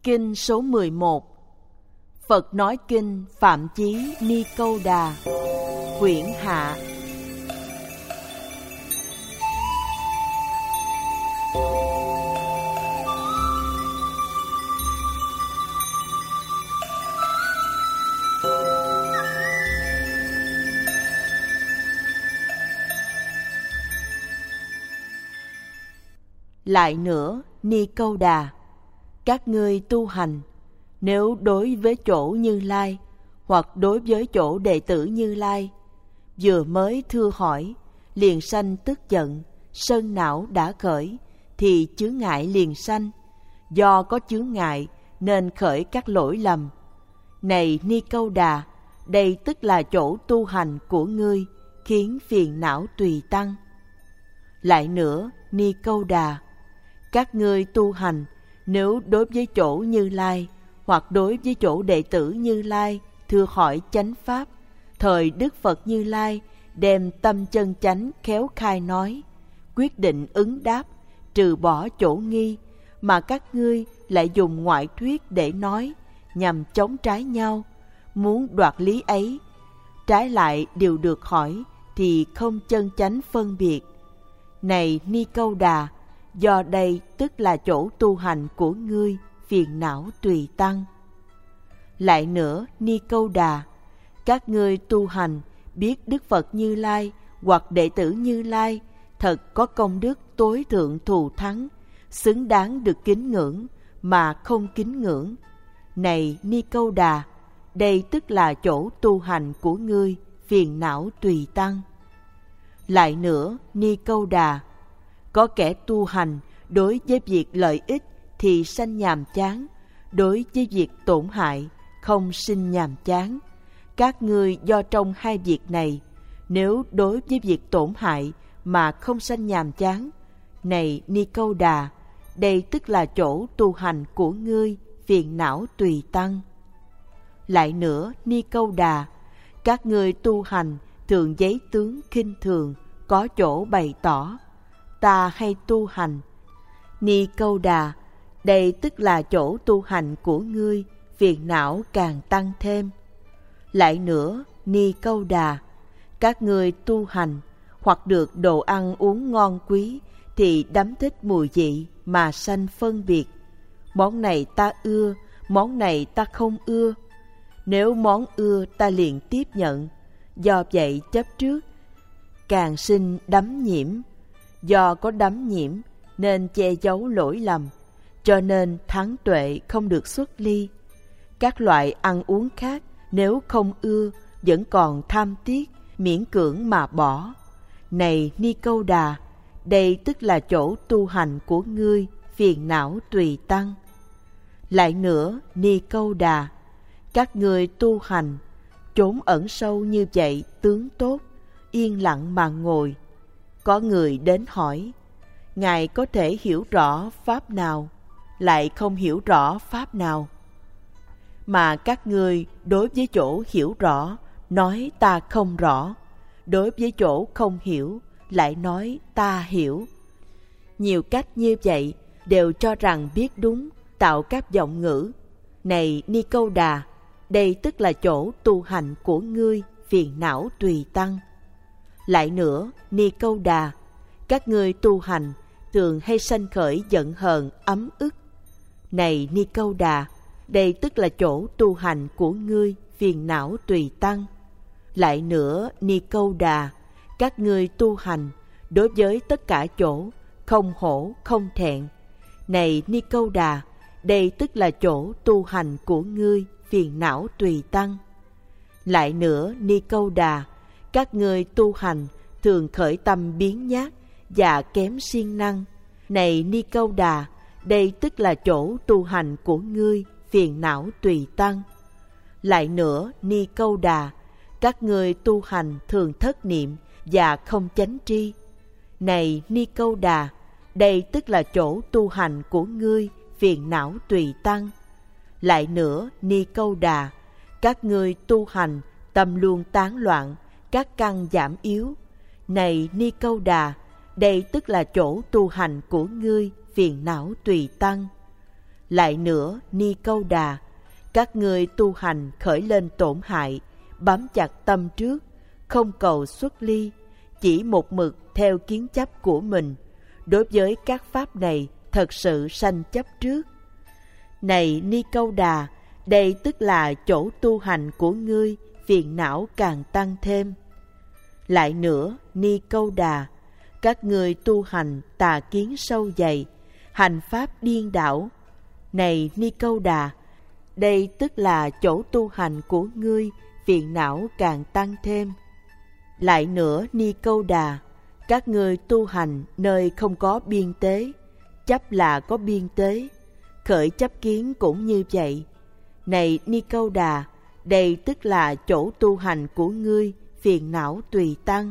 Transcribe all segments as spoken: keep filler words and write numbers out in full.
Kinh số mười một. Phật nói kinh Phạm Chí Ni Câu Đà, quyển hạ. Lại nữa, Ni Câu Đà, các ngươi tu hành, nếu đối với chỗ Như Lai hoặc đối với chỗ đệ tử Như Lai, vừa mới thưa hỏi, liền sanh tức giận, sân não đã khởi, thì chướng ngại liền sanh. Do có chướng ngại nên khởi các lỗi lầm. Này Ni Câu Đà, đây tức là chỗ tu hành của ngươi, khiến phiền não tùy tăng. Lại nữa, Ni Câu Đà, các ngươi tu hành, nếu đối với chỗ Như Lai hoặc đối với chỗ đệ tử Như Lai thưa hỏi chánh pháp, thời Đức Phật Như Lai đem tâm chân chánh khéo khai nói, quyết định ứng đáp, trừ bỏ chỗ nghi, mà các ngươi lại dùng ngoại thuyết để nói, nhằm chống trái nhau, muốn đoạt lý ấy. Trái lại điều được hỏi thì không chân chánh phân biệt. Này Ni Câu Đà, do đây tức là chỗ tu hành của ngươi, phiền não tùy tăng. Lại nữa, Ni Câu Đà, các ngươi tu hành, biết Đức Phật Như Lai hoặc đệ tử Như Lai thật có công đức tối thượng thù thắng, xứng đáng được kính ngưỡng mà không kính ngưỡng. Này Ni Câu Đà, đây tức là chỗ tu hành của ngươi, phiền não tùy tăng. Lại nữa, Ni Câu Đà, có kẻ tu hành đối với việc lợi ích thì sanh nhàm chán, đối với việc tổn hại không sinh nhàm chán. Các ngươi do trong hai việc này, nếu đối với việc tổn hại mà không sanh nhàm chán, này Ni Câu Đà, đây tức là chỗ tu hành của ngươi, phiền não tùy tăng. Lại nữa, Ni Câu Đà, các ngươi tu hành thường giấy tướng khinh thường, có chỗ bày tỏ, ta hay tu hành. Ni Câu Đà, đây tức là chỗ tu hành của ngươi, phiền não càng tăng thêm. Lại nữa, Ni Câu Đà, các ngươi tu hành, hoặc được đồ ăn uống ngon quý, thì đắm thích mùi vị mà sanh phân biệt. Món này ta ưa, món này ta không ưa. Nếu món ưa ta liền tiếp nhận, do vậy chấp trước, càng sinh đắm nhiễm. Do có đắm nhiễm nên che giấu lỗi lầm, cho nên thắng tuệ không được xuất ly. Các loại ăn uống khác nếu không ưa vẫn còn tham tiếc, miễn cưỡng mà bỏ. Này Ni Câu Đà, đây tức là chỗ tu hành của ngươi, phiền não tùy tăng. Lại nữa, Ni Câu Đà, các ngươi tu hành, trốn ẩn sâu như vậy tướng tốt, yên lặng mà ngồi. Có người đến hỏi, Ngài có thể hiểu rõ pháp nào, lại không hiểu rõ pháp nào? Mà các ngươi đối với chỗ hiểu rõ, nói ta không rõ, đối với chỗ không hiểu, lại nói ta hiểu. Nhiều cách như vậy đều cho rằng biết đúng, tạo các vọng ngữ. Này Ni Câu Đà, đây tức là chỗ tu hành của ngươi, phiền não tùy tăng. Lại nữa, Ni Câu Đà, các ngươi tu hành thường hay sanh khởi giận hờn ấm ức. Này Ni Câu Đà, đây tức là chỗ tu hành của ngươi, phiền não tùy tăng. Lại nữa, Ni Câu Đà, các ngươi tu hành đối với tất cả chỗ không hổ không thẹn. Này Ni Câu Đà, đây tức là chỗ tu hành của ngươi, phiền não tùy tăng. Lại nữa, Ni Câu Đà, các ngươi tu hành thường khởi tâm biến nhát và kém siêng năng. Này Ni Câu Đà, đây tức là chỗ tu hành của ngươi, phiền não tùy tăng. Lại nữa, Ni Câu Đà, các ngươi tu hành thường thất niệm và không chánh tri. Này Ni Câu Đà, đây tức là chỗ tu hành của ngươi, phiền não tùy tăng. Lại nữa, Ni Câu Đà, các ngươi tu hành tâm luôn tán loạn, các căn giảm yếu. Này Ni Câu Đà, đây tức là chỗ tu hành của ngươi, phiền não tùy tăng. Lại nữa, Ni Câu Đà, các ngươi tu hành khởi lên tổn hại, bám chặt tâm trước, không cầu xuất ly, chỉ một mực theo kiến chấp của mình. Đối với các pháp này, thật sự sanh chấp trước. Này Ni Câu Đà, đây tức là chỗ tu hành của ngươi, phiền não càng tăng thêm. Lại nữa, Ni Câu Đà, các ngươi tu hành tà kiến sâu dày, hành pháp điên đảo. Này Ni Câu Đà, đây tức là chỗ tu hành của ngươi, phiền não càng tăng thêm. Lại nữa, Ni Câu Đà, các ngươi tu hành nơi không có biên tế, chấp là có biên tế, khởi chấp kiến cũng như vậy. Này Ni Câu Đà, đây tức là chỗ tu hành của ngươi, phiền não tùy tăng.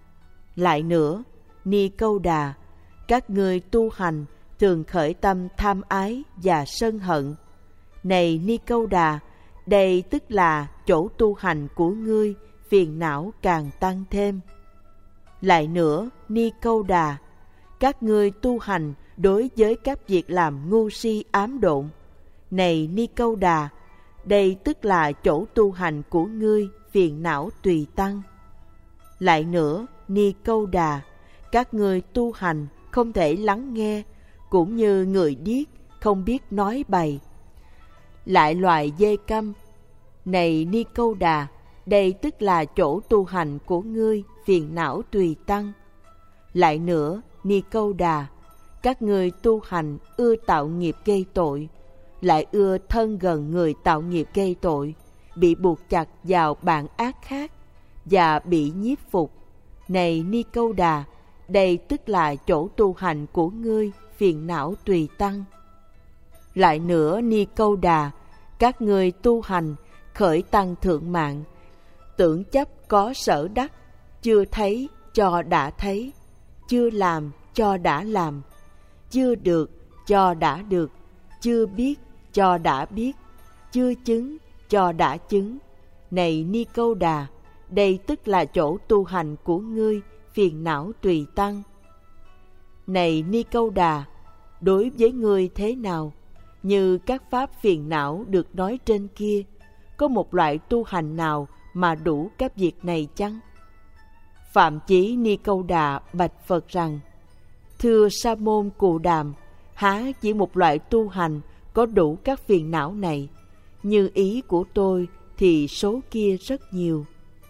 Lại nữa, Ni Câu Đà, các ngươi tu hành thường khởi tâm tham ái và sân hận. Này Ni Câu Đà, đây tức là chỗ tu hành của ngươi, phiền não càng tăng thêm. Lại nữa, Ni Câu Đà, các ngươi tu hành đối với các việc làm ngu si ám độn. Này Ni Câu Đà, đây tức là chỗ tu hành của ngươi, phiền não tùy tăng. Lại nữa, Ni Câu Đà, các ngươi tu hành không thể lắng nghe, cũng như người điếc không biết nói bày. Lại loài dê câm. Này Ni Câu Đà, đây tức là chỗ tu hành của ngươi, phiền não tùy tăng. Lại nữa, Ni Câu Đà, các ngươi tu hành ưa tạo nghiệp gây tội, lại ưa thân gần người tạo nghiệp gây tội, bị buộc chặt vào bạn ác khác và bị nhiếp phục. Này Ni Câu Đà, đây tức là chỗ tu hành của ngươi, phiền não tùy tăng. Lại nữa, Ni Câu Đà, các ngươi tu hành khởi tăng thượng mạng, tưởng chấp có sở đắc, chưa thấy cho đã thấy, chưa làm cho đã làm, chưa được cho đã được, chưa biết cho đã biết, chưa chứng cho đã chứng. Này Ni Câu Đà, đây tức là chỗ tu hành của ngươi, phiền não tùy tăng. Này Ni Câu Đà, đối với ngươi thế nào? Như các pháp phiền não được nói trên kia, có một loại tu hành nào mà đủ các việc này chăng? Phạm Chí Ni Câu Đà bạch Phật rằng: Thưa Sa môn Cù Đàm, há chỉ một loại tu hành có đủ các phiền não này? Như ý của tôi thì số kia rất nhiều.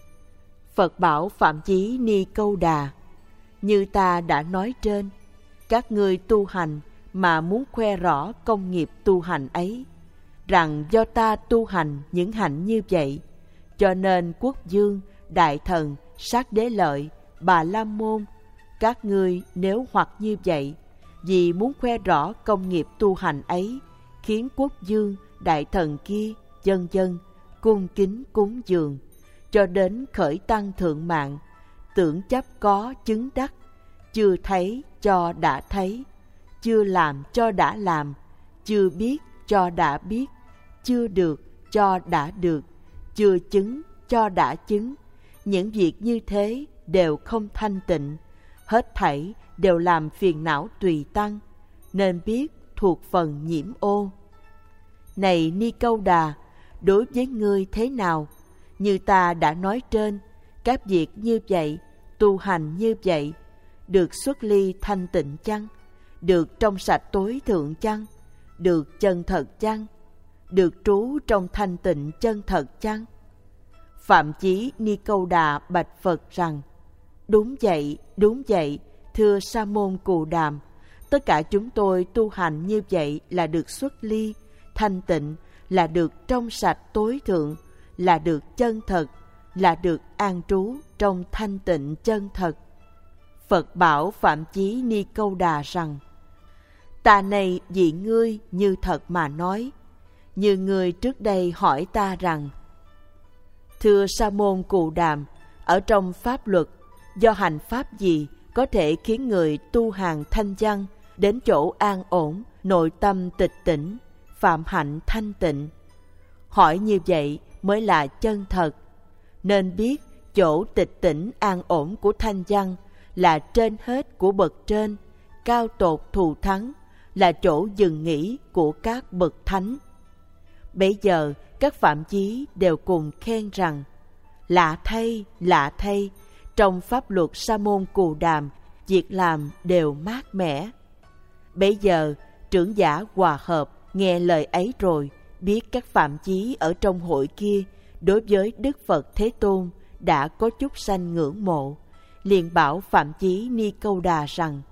Phật bảo Phạm Chí Ni Câu Đà: Như ta đã nói trên, các ngươi tu hành mà muốn khoe rõ công nghiệp tu hành ấy, rằng do ta tu hành những hạnh như vậy, cho nên Quốc Dương, Đại Thần, Sát Đế Lợi, Bà La Môn, các ngươi nếu hoặc như vậy, vì muốn khoe rõ công nghiệp tu hành ấy, khiến Quốc Dương, Đại Thần kia, vân vân cung kính cúng dường, cho đến khởi tăng thượng mạng, tưởng chấp có chứng đắc, chưa thấy cho đã thấy, chưa làm cho đã làm, chưa biết cho đã biết, chưa được cho đã được, chưa chứng cho đã chứng. Những việc như thế đều không thanh tịnh, hết thảy đều làm phiền não tùy tăng, nên biết thuộc phần nhiễm ô. Này Ni Câu Đà, đối với ngươi thế nào? Như ta đã nói trên, các việc như vậy, tu hành như vậy, được xuất ly thanh tịnh chăng? Được trong sạch tối thượng chăng? Được chân thật chăng? Được trú trong thanh tịnh chân thật chăng? Phạm Chí Ni Câu Đà bạch Phật rằng: Đúng vậy, đúng vậy, thưa Sa môn Cù Đàm, tất cả chúng tôi tu hành như vậy là được xuất ly, thanh tịnh, là được trong sạch tối thượng, là được chân thật, là được an trú trong thanh tịnh chân thật. Phật bảo Phạm Chí Ni Câu Đà rằng: Ta này vì ngươi như thật mà nói, như ngươi trước đây hỏi ta rằng: Thưa Sa môn Cù Đàm, ở trong pháp luật, do hành pháp gì có thể khiến người tu hàng thanh văn đến chỗ an ổn, nội tâm tịch tỉnh, phạm hạnh thanh tịnh? Hỏi như vậy mới là chân thật. Nên biết chỗ tịch tỉnh an ổn của thanh văn là trên hết của bậc trên, cao tột thù thắng, là chỗ dừng nghỉ của các bậc thánh. Bấy giờ các phạm chí đều cùng khen rằng: lạ thay, lạ thay, trong pháp luật Sa môn Cù Đàm, việc làm đều mát mẻ. Bấy giờ trưởng giả Hòa Hợp nghe lời ấy rồi, biết các phạm chí ở trong hội kia đối với Đức Phật Thế Tôn đã có chút sanh ngưỡng mộ, liền bảo phạm chí Ni Câu Đà rằng: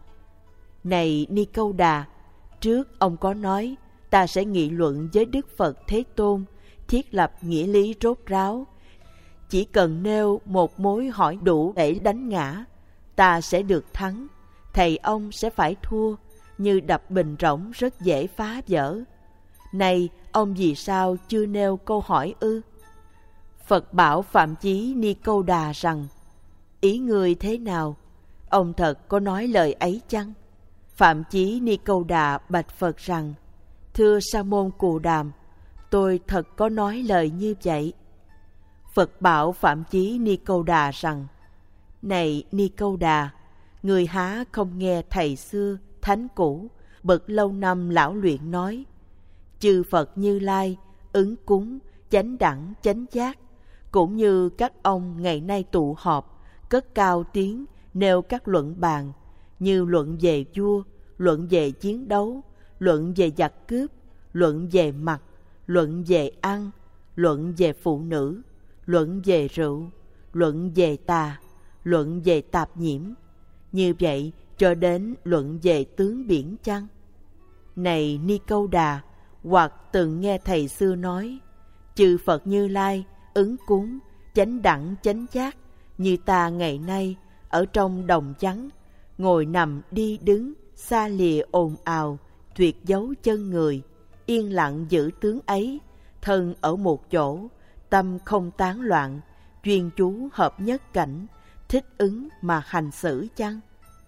này Ni Câu Đà, trước ông có nói ta sẽ nghị luận với Đức Phật Thế Tôn, thiết lập nghĩa lý rốt ráo. Chỉ cần nêu một mối hỏi đủ để đánh ngã, ta sẽ được thắng, thầy ông sẽ phải thua, như đập bình rỗng rất dễ phá vỡ. Này, ông vì sao chưa nêu câu hỏi ư? Phật bảo phạm chí Ni Câu Đà rằng: ý ngươi thế nào? Ông thật có nói lời ấy chăng? Phạm chí Ni Câu Đà bạch Phật rằng: thưa Sa môn Cù Đàm, tôi thật có nói lời như vậy. Phật bảo phạm chí Ni Câu Đà rằng: này Ni Câu Đà, người há không nghe thầy xưa, thánh cũ, bậc lâu năm lão luyện nói: chư Phật Như Lai, ứng cúng, chánh đẳng, chánh giác, cũng như các ông ngày nay tụ họp, cất cao tiếng, nêu các luận bàn, như luận về vua, luận về chiến đấu, luận về giặc cướp, luận về mặc, luận về ăn, luận về phụ nữ, luận về rượu, luận về tà, luận về tạp nhiễm, như vậy cho đến luận về tướng biển chăng? Này Ni Câu Đà, hoặc từng nghe thầy xưa nói: chư Phật Như Lai, ứng cúng, chánh đẳng, chánh giác, như ta ngày nay ở trong đồng vắng, ngồi nằm đi đứng, xa lìa ồn ào, tuyệt dấu chân người, yên lặng giữ tướng ấy, thân ở một chỗ, tâm không tán loạn, chuyên chú hợp nhất cảnh, thích ứng mà hành xử chăng?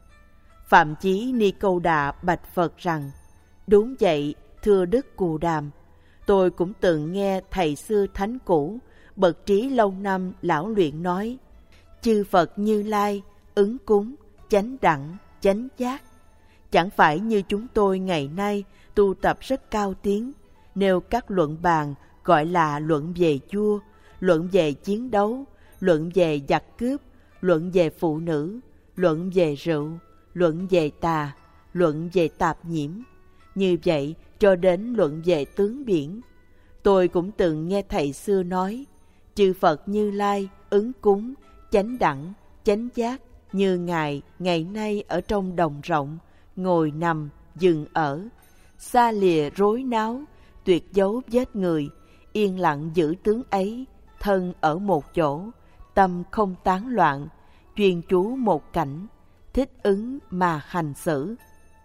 Phạm chí Ni Câu Đà bạch Phật rằng: đúng vậy, thưa Đức Cù Đàm, tôi cũng từng nghe thầy xưa thánh cũ, bậc trí lâu năm lão luyện nói: chư Phật Như Lai, ứng cúng, chánh đẳng, chánh giác. Chẳng phải như chúng tôi ngày nay tu tập rất cao tiếng, nêu các luận bàn gọi là luận về vua, luận về chiến đấu, luận về giặc cướp, luận về phụ nữ, luận về rượu, luận về tà, luận về tạp nhiễm, như vậy cho đến luận về tướng biển. Tôi cũng từng nghe thầy xưa nói: chư Phật Như Lai, ứng cúng, chánh đẳng, chánh giác, như Ngài ngày nay ở trong đồng rộng, ngồi nằm, dừng ở, xa lìa rối náo, tuyệt dấu vết người, yên lặng giữ tướng ấy, thân ở một chỗ, tâm không tán loạn, chuyên chú một cảnh, thích ứng mà hành xử.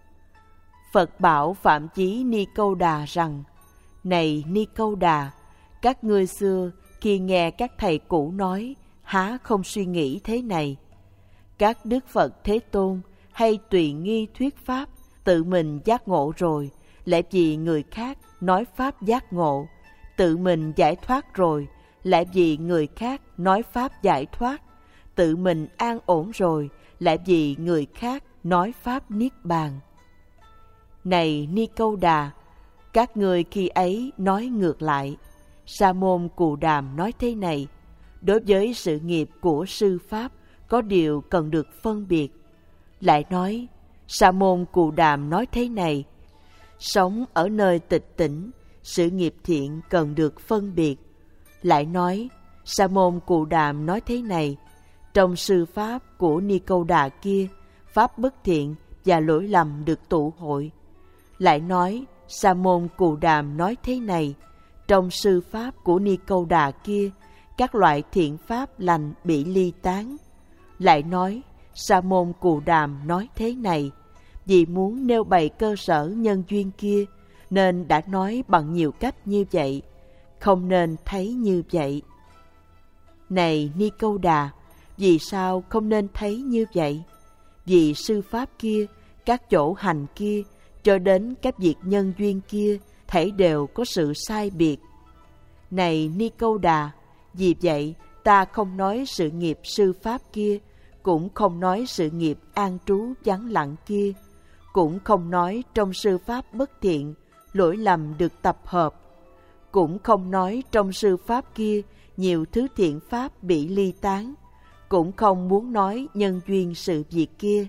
Phật bảo phạm chí Ni Câu Đà rằng: này Ni Câu Đà, các ngươi xưa khi nghe các thầy cũ nói, há không suy nghĩ thế này: các Đức Phật Thế Tôn hay tùy nghi thuyết pháp, tự mình giác ngộ rồi, lại vì người khác nói pháp giác ngộ, tự mình giải thoát rồi, lại vì người khác nói pháp giải thoát, tự mình an ổn rồi, lại vì người khác nói pháp niết bàn. Này Ni Câu Đà, các ngươi khi ấy nói ngược lại. Sa môn Cù Đàm nói thế này: đối với sự nghiệp của sư pháp có điều cần được phân biệt. Lại nói: Sa môn Cù Đàm nói thế này: sống ở nơi tịch tỉnh, sự nghiệp thiện cần được phân biệt. Lại nói: Sa môn Cù Đàm nói thế này: trong sư pháp của Ni Câu Đà kia, pháp bất thiện và lỗi lầm được tụ hội. Lại nói: Sa môn Cù Đàm nói thế này: trong sư pháp của Ni Câu Đà kia, các loại thiện pháp lành bị ly tán. Lại nói: Sa môn Cù Đàm nói thế này: vì muốn nêu bày cơ sở nhân duyên kia, nên đã nói bằng nhiều cách như vậy, không nên thấy như vậy. Này Ni Câu Đà, vì sao không nên thấy như vậy? Vì sư pháp kia, các chỗ hành kia, cho đến các việc nhân duyên kia, thảy đều có sự sai biệt. Này Ni Câu Đà, vì vậy ta không nói sự nghiệp sư pháp kia, cũng không nói sự nghiệp an trú vắng lặng kia, cũng không nói trong sư pháp bất thiện, lỗi lầm được tập hợp, cũng không nói trong sư pháp kia nhiều thứ thiện pháp bị ly tán, cũng không muốn nói nhân duyên sự việc kia.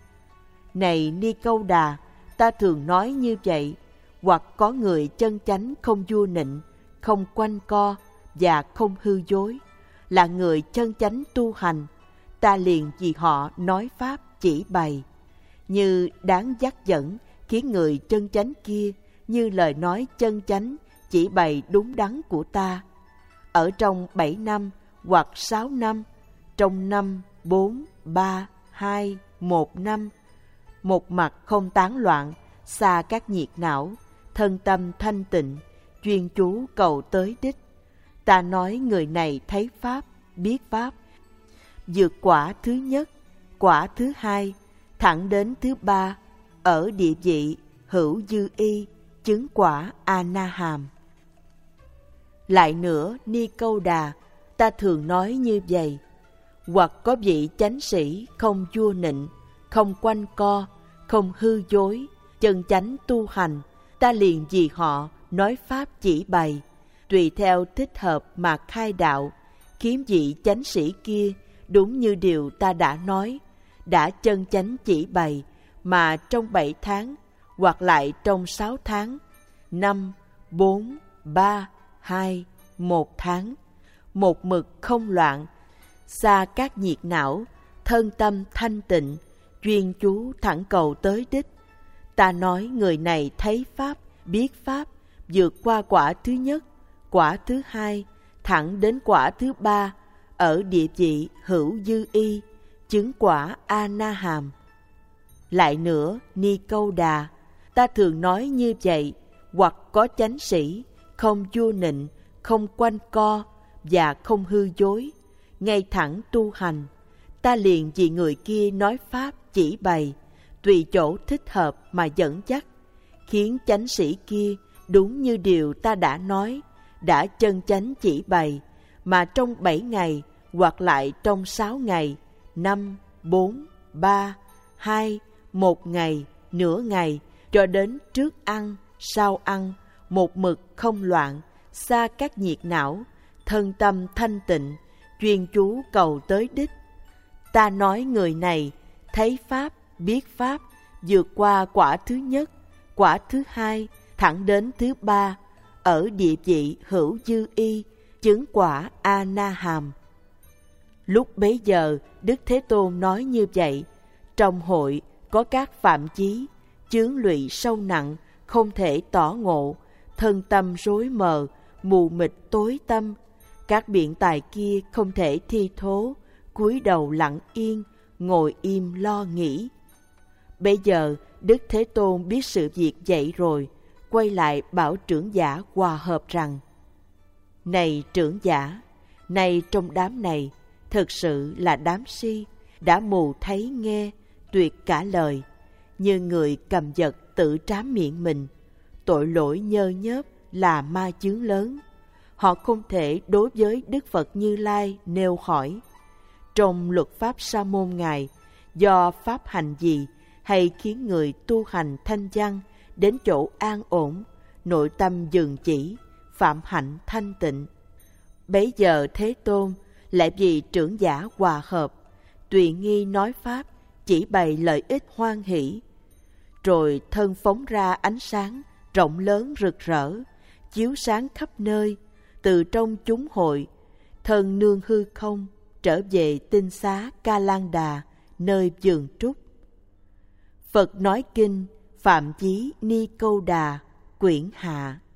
Này Ni Câu Đà, ta thường nói như vậy, hoặc có người chân chánh không vua nịnh, không quanh co và không hư dối, là người chân chánh tu hành, ta liền vì họ nói pháp chỉ bày, như đáng dắt dẫn khiến người chân chánh kia như lời nói chân chánh chỉ bày đúng đắn của ta. Ở trong bảy năm hoặc sáu năm, trong năm, bốn, ba, hai, một năm, một mặt không tán loạn, xa các nhiệt não, thân tâm thanh tịnh, chuyên chú cầu tới đích. Ta nói người này thấy pháp, biết pháp, vượt quả thứ nhất, quả thứ hai, thẳng đến thứ ba, ở địa vị hữu dư y, chứng quả A-na-hàm. Lại nữa, Ni Câu Đà, ta thường nói như vậy, hoặc có vị chánh sĩ không vua nịnh, không quanh co, không hư dối, chân chánh tu hành, ta liền vì họ nói pháp chỉ bày, tùy theo thích hợp mà khai đạo, khiến vị chánh sĩ kia đúng như điều ta đã nói, đã chân chánh chỉ bày, mà trong bảy tháng, hoặc lại trong sáu tháng, năm, bốn, ba, hai, một tháng, một mực không loạn, xa các nhiệt não, thân tâm thanh tịnh, chuyên chú thẳng cầu tới đích. Ta nói người này thấy pháp, biết pháp, vượt qua quả thứ nhất, quả thứ hai, thẳng đến quả thứ ba, ở địa vị hữu dư y, chứng quả A-na-hàm. Lại nữa, Ni Câu Đà, ta thường nói như vậy, hoặc có chánh sĩ, không vua nịnh, không quanh co và không hư dối, ngay thẳng tu hành, ta liền vì người kia nói pháp chỉ bày, tùy chỗ thích hợp mà dẫn dắt, khiến chánh sĩ kia đúng như điều ta đã nói, đã chân chánh chỉ bày, mà trong bảy ngày, hoặc lại trong sáu ngày, năm, bốn, ba, hai, một ngày, nửa ngày, cho đến trước ăn, sau ăn, một mực không loạn, xa các nhiệt não, thân tâm thanh tịnh, chuyên chú cầu tới đích. Ta nói người này thấy pháp, biết pháp, vượt qua quả thứ nhất, quả thứ hai, thẳng đến thứ ba, ở địa vị hữu dư y, chứng quả A-na-hàm. Lúc bấy giờ, Đức Thế Tôn nói như vậy, trong hội có các phạm chí, chướng lụy sâu nặng, không thể tỏ ngộ, thân tâm rối mờ, mù mịt tối tâm, các biện tài kia không thể thi thố, cúi đầu lặng yên, ngồi im lo nghĩ. Bây giờ, Đức Thế Tôn biết sự việc vậy rồi, quay lại bảo trưởng giả hòa hợp rằng: Này trưởng giả, này trong đám này, thực sự là đám si, đã mù thấy nghe, tuyệt cả lời, như người cầm vật tự trám miệng mình, tội lỗi nhơ nhớp là ma chướng lớn. Họ không thể đối với Đức Phật Như Lai nêu hỏi: trong luật pháp Sa môn Ngài, do pháp hành gì hay khiến người tu hành thanh văn đến chỗ an ổn, nội tâm dừng chỉ, phạm hạnh thanh tịnh? Bấy giờ Thế Tôn lại vì trưởng giả hòa hợp, tùy nghi nói pháp, chỉ bày lợi ích hoan hỷ, rồi thân phóng ra ánh sáng rộng lớn rực rỡ, chiếu sáng khắp nơi, từ trong chúng hội, thân nương hư không, trở về tinh xá Ca Lan Đà, nơi vườn trúc. Phật nói kinh Phạm Chí Ni Câu Đà, quyển hạ.